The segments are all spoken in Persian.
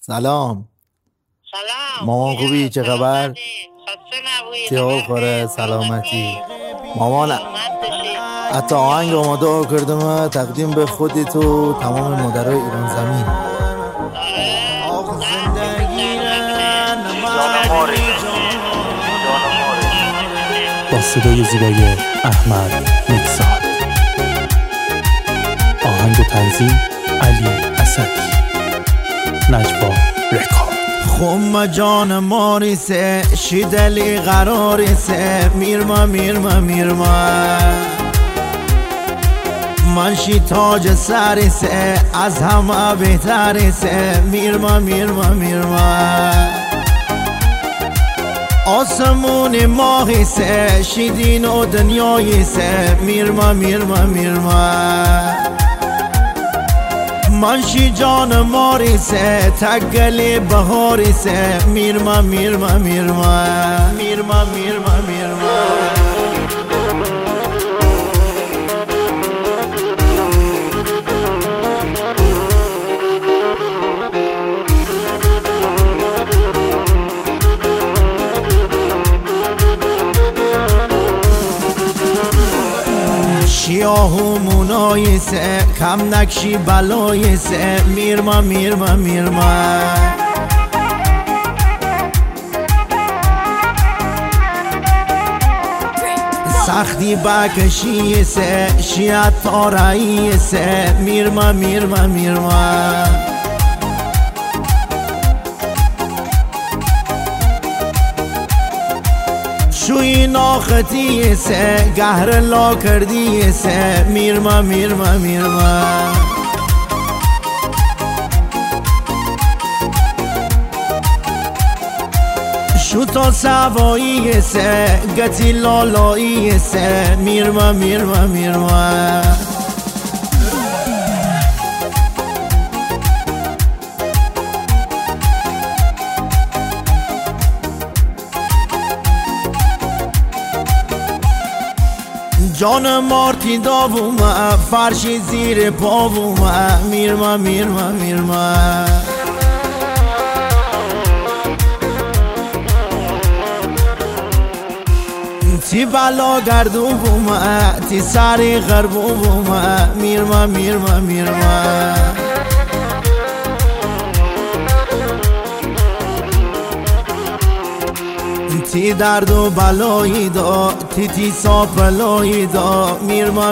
سلام. سلام مامان خوبی؟ چه خبر؟ چه حال خوره؟ سلامتی مامان. حتی آهنگ آماده کردم تقدیم به خودت و تمام مادرای ایران زمین. با صدای زیبای احمد مکساد، آهنگ و تنظیم علی اسدی، نجوا رکورد. خم جان ماریسه شیدلی قراریسه میرما من شی تاج سریسه از همه بهتریسه میرما آسمون ماهیسه شیدین و دنیاییسه میرما منشی جان ماریسه تگلی بهاریسه میرما شیاهو مونایسه کم نکشی بلایسه میرما سختی بکشیسه شیعت تاراییسه میرما شوی ناخطی سه گهر لا کردی سه میرما شو تا سوایی سه گتی لالایی سه میرما جان مارتی داوومه فرشی زیر پاوومه میرما تی بلا گردوومه تی سری غربوومه میرما تی درد و بلایی دا تی ساپلایی دا میرما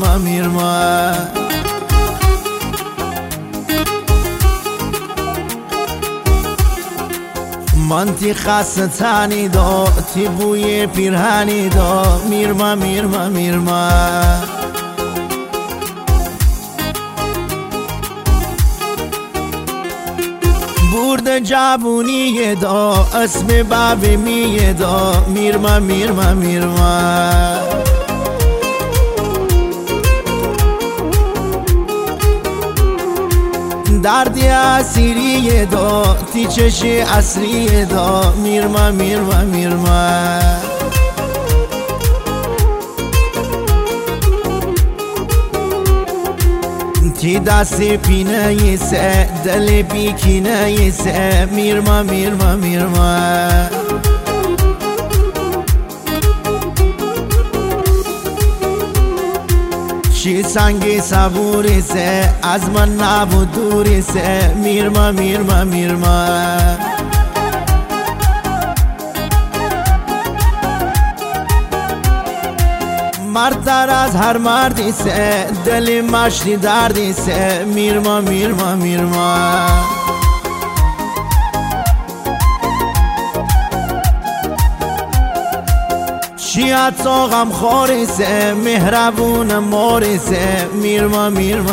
من تی خسته تنی دا تی بوی پیرهنی دا میرما برد جوونی دا اسم بابی می دا میرما دردی اسیری دا تی چشی اصری دا میرما تی دستی پینه یسه دل بیکینه یسه میرما شی سنگی صبوری سه از من نبود دوری سه میرما مردتر از هر مردی سه دلی مشتی دردی سه میرما شیعت تا غم خوری سه مهربون ماری سه میرما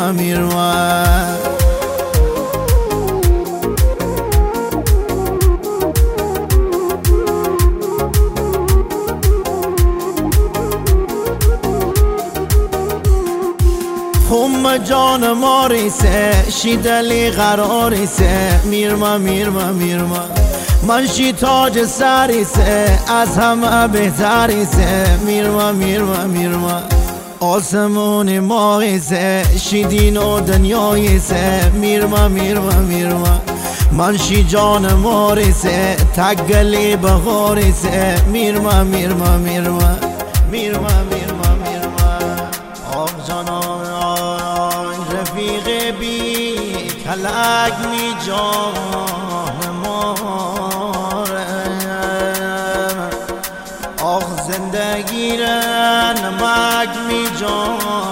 خم جان ماریسه شیدلی قراریسه میرما من شی تاج سریسه از همه بهتریسه میرما آسمون ماهیسه شیدین و دنیاییسه میرما منشی جان موریسه تگلی بخوریسه میرما میرما میرما میرما میرما میرما آق جانان رفیق بی کلک می جان مارم آق زندگی را نمک می جان